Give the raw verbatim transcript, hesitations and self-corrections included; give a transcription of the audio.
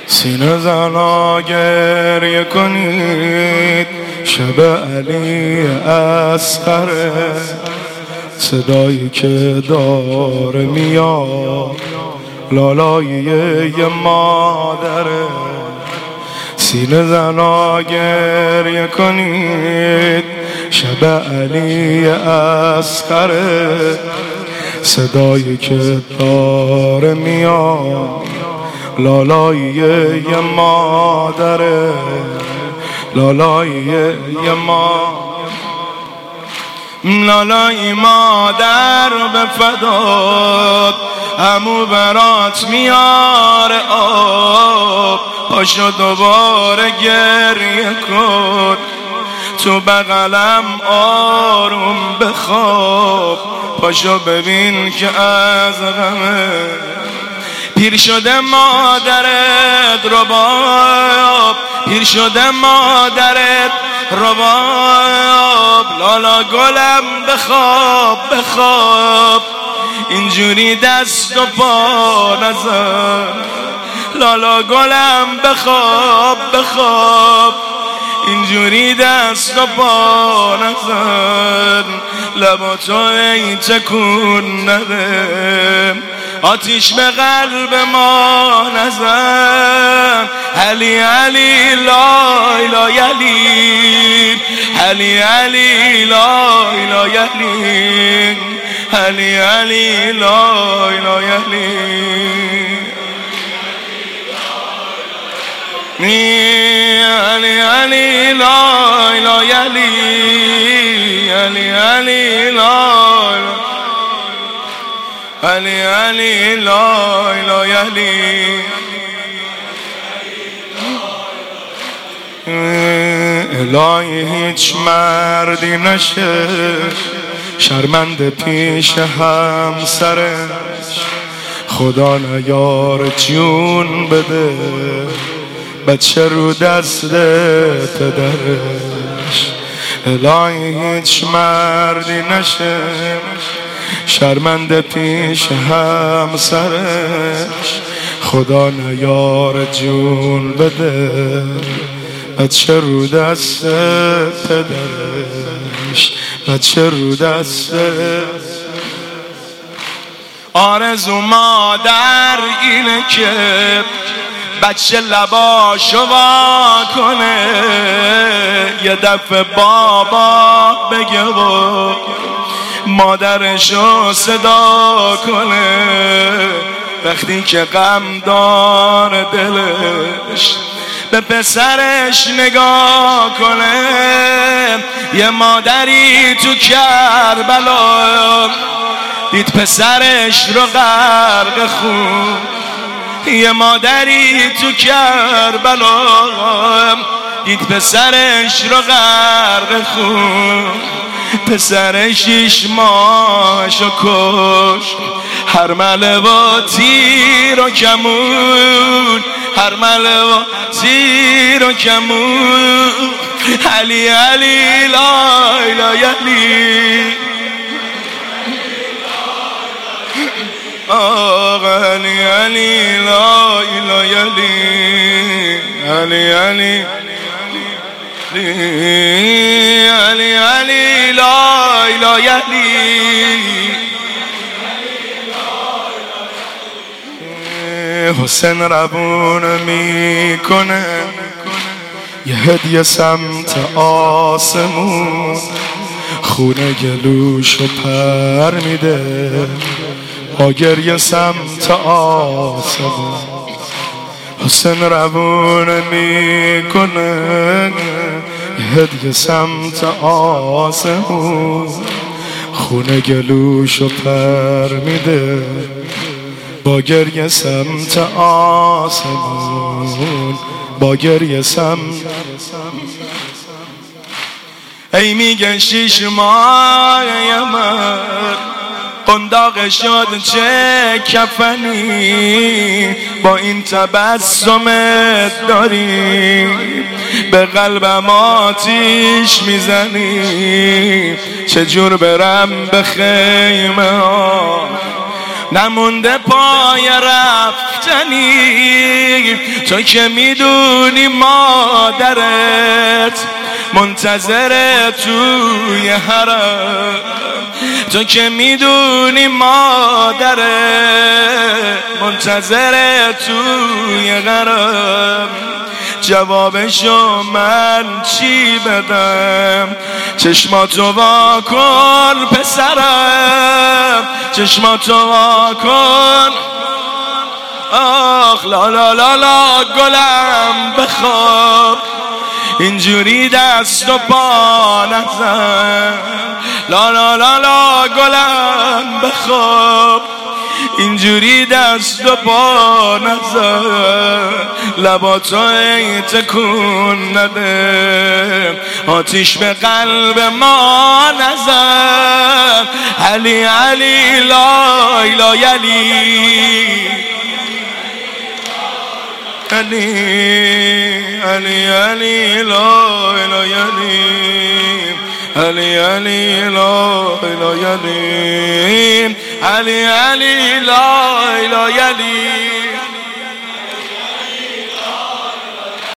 سینه زنا گریه کنید، شب علی اصغره، صدایی که داره میاد لالای یه مادره. سینه زنا گریه کنید، شب علی اصغره، صدایی که داره میاد لالای یه مادره، لالای یه مادر. لالای مادر به فدات، عمو برات میاره آب، پاشو دوباره گریه کن، تو بغلم آروم بخواب، پاشو ببین که از غمه پیر شده مادرت رباب، پیر شده مادرت رباب. لالا گلم بخواب بخواب، اینجوری دست و پا نزن. لالا گلم بخواب بخواب، اینجوری دست و پا نزن. لبا تو ای تکون نده، آتیش به قلب ما نزن. علی علی لای لای علی، علی علی لای لای علی، علی علی لای لای علی، علی علی لای لای علی، علی علی لای علی علی لای لای علی. الهی هیچ مردی نشه شرمنده پیش همسرش، خدا نیار جون بده بچه رو دست پدرش. الهی هیچ مردی نشه شرمنده پیش همسرش، خدا نیار جون بده بچه رو دست پدرش، بچه رو دست. آرزو مادر اینه که بچه لباشو وا کنه، یه دفعه بابا بگه و مادرشو صدا کنه. وقتی که غم داره دلش به پسرش نگاه کنه، یه مادری تو کربلا دید پسرش رو غرق خون، یه مادری تو کربلا دید پسرش رو غرق خون. پسرش شیش ماهشو کش، هر مله و تیر و کمون، هر مله و تیر و کمون. علی علی لای لای علی، آقا علی علی لای لای علی، علی علی علی علی لای لای علی. حسین ربون میکنه یه هدیه سمت آسمون، خونه گلوشو پر میده با گریه سمت آسمون. حسین روون میکنه یه هدیه سمت آسمون، خونه گلوشو پر میده با گریه سمت آسمون، با گریه سمت. ای میگه شیش ماه من قنداق شد چه کفنی، با این تبسمت داری به قلبم آتیش میزنی. چجور برم به خیمه ها نمونده پای رفتنی، تو که میدونی مادرت منتظر توی حرم، تو که میدونی مادرت منتظر توی حرم. جوابشو من چی بدم؟ چشماتو وا کن پسرم، چشماتو وا کن. آخ لا لا لا لا گلم بخواب، اینجوری دست و پا نزن. لا لا لا لا گلم بخواب، اینجوری دست و پا نزن. لباتو ای تکون نده، آتیش به قلب ما نزن. علی علی لا اله علی علی علی علی لا اله علی علی علی لا اله علی علی علی لا اله